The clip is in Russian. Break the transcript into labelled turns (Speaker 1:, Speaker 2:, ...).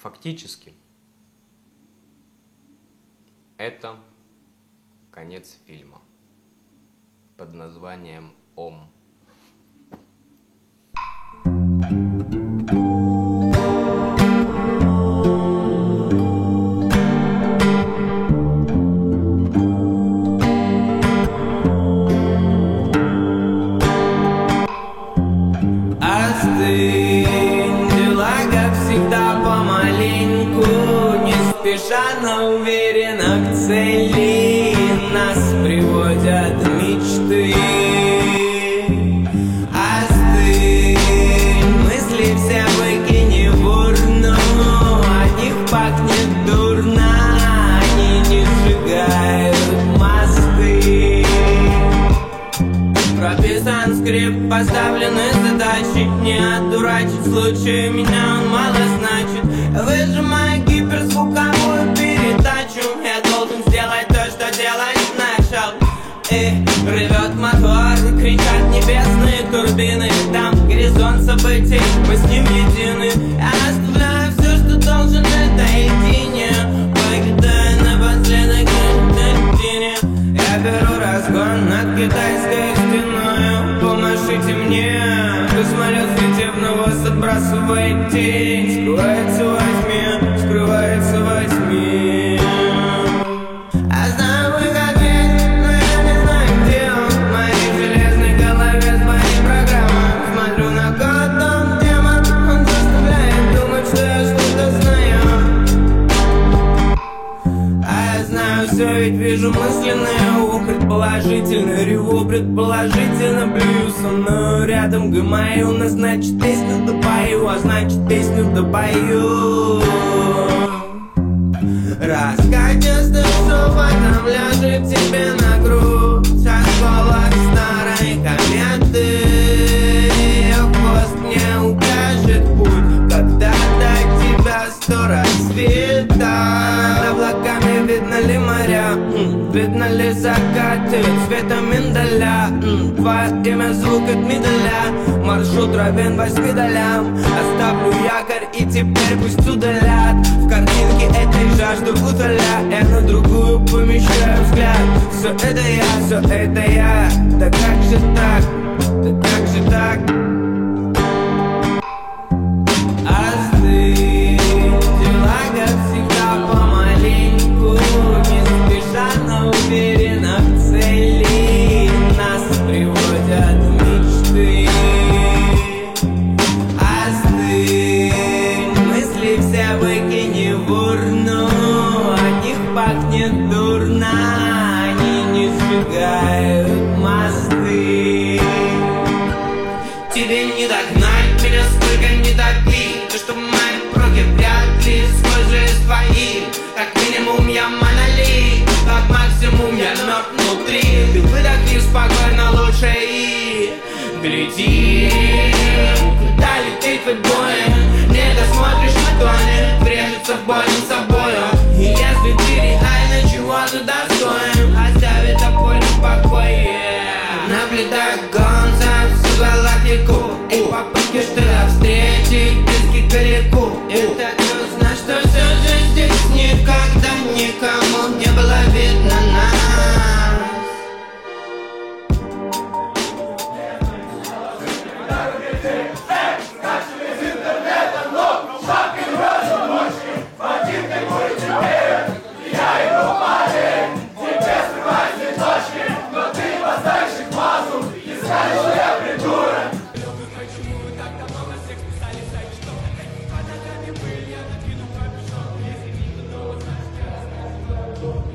Speaker 1: Фактически, это конец фильма под названием «Ом».
Speaker 2: Но уверенно к цели нас приводят мечты. Остынь, мысли все выкини в урну, от них пахнет дурно, они не сжигают мосты. Прописан скрипт, поставлены задачи, не отдурачить случай, меня он мало значит. Выжимая гиперзвуковую передачу, я должен сделать то, что делать начал. И ревет мотор, кричат небесные турбины, там горизонт событий, мы с ним едины. Я оставляю все, что должен этой льдине, покидая напоследок льдине. Я беру разгон над китайской стеной, помашите мне. Посмотрел светив, но вас отбрасывает тень, скрывается во тьме, скрывается во тьме. Я знаю выход есть, но я не знаю, где он. В моей железной голове с моей программой. Смотрю на код, он демон, он заставляет думать, что я что-то знаю. А я знаю все, ведь вижу мысленное ухо. Предположительно реву, предположительно плюю. Со мной рядом гмаю, но значит песню допою, а значит песню допою. Раскатистый шепот там ляжет тебе на грудь, осколок старой кометы. Хвост мне укажет путь, когда до тебя 100 рассветов. Над облаками видно ли моря, видно ли закаты цвета миндаля. Твое имя звук от медаля, маршрут равен 8 долям. Оставлю якорь и теперь пусть удалят. В картинке этой жажду утоля, я на другую помещаю взгляд. Все это я, да как же так, да как же так? Остынь, дела как всегда помаленьку, не спеша, но уверенно в цели нас приводят мечты. Остынь, мысли все выкини в урну, от них пахнет дурно, они не сжигают мосты. Тебе не догнать меня, сколько не топи, то, что мои проги вряд ли схожи с твоим. Как минимум я монолит, как максимум я мертв внутри. Ты выдохни спокойно лучше и гляди, куда летит твой бой. Не досмотришь на тоне, врежется в бой с собою. И если ты реально чего-то достоин, оставь это поле в покое. Наблюдаю гон за всю галактику, и попытки, что встретить близких далеко. Это грустно, что все же здесь никогда никому не было видно нас.
Speaker 3: Thank you.